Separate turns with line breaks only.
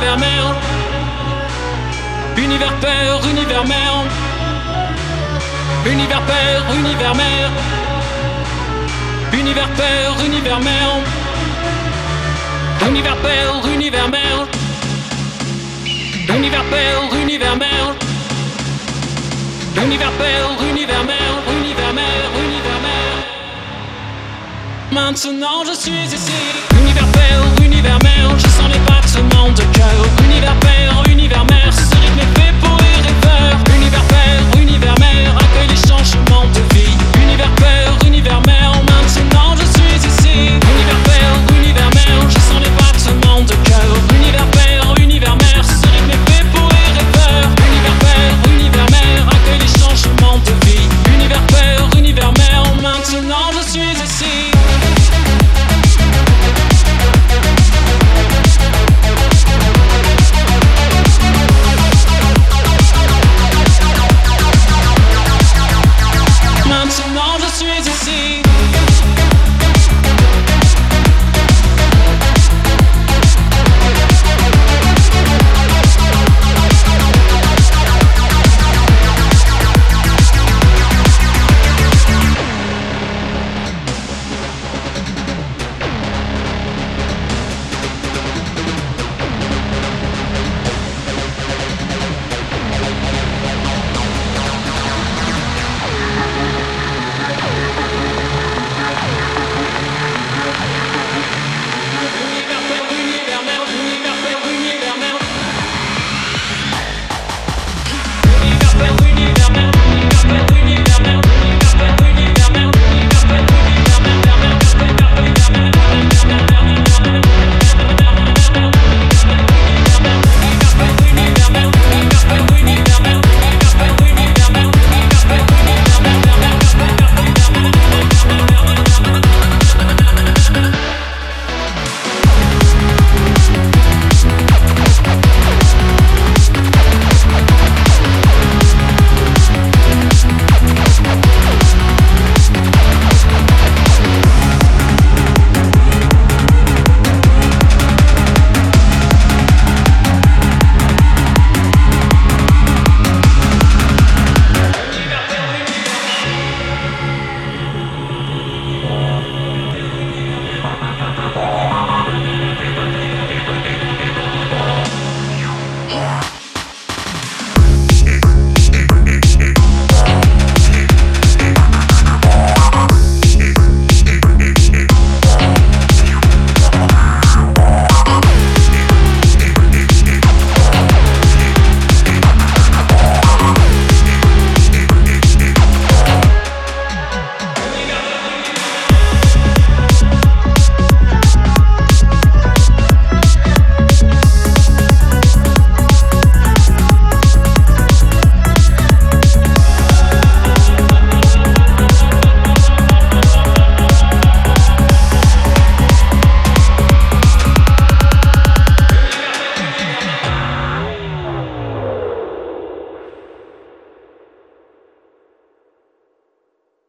univers merde. Univers père, univers merde. Univers père, univers merde. Univers père, univers merde. Univers père, univers merde. Univers père, univers merde. Univers père, univers merde. Univers merde, univers merde. Maintenant je suis ici. Univers père, univers merde. Je sens les battements de cœur.